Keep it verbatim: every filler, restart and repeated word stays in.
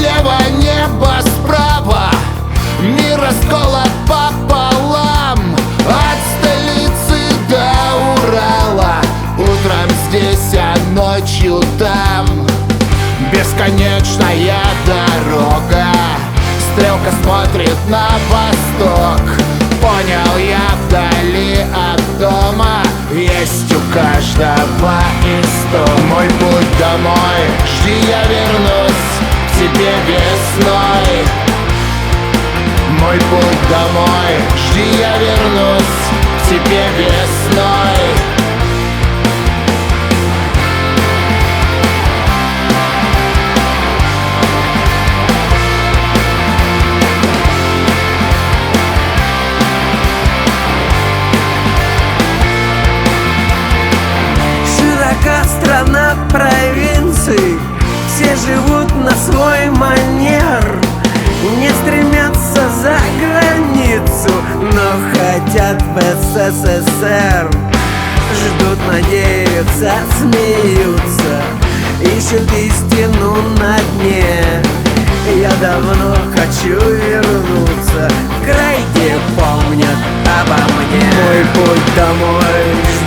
слева, небо справа, мир расколот пополам, от столицы до Урала. Утром здесь, а ночью там. Бесконечная дорога, стрелка смотрит на восток. Понял я, вдали от дома есть у каждого исток. Мой путь домой, жди, я вернусь к тебе весной. Мой путь домой, жди, я вернусь к тебе весной. Страна провинций, все живут на свой манер, не стремятся за границу, но хотят в эс эс эс эр. Ждут, надеются, смеются, ищут истину на дне. Я давно хочу вернуться в край, где помнят обо мне. Мой путь домой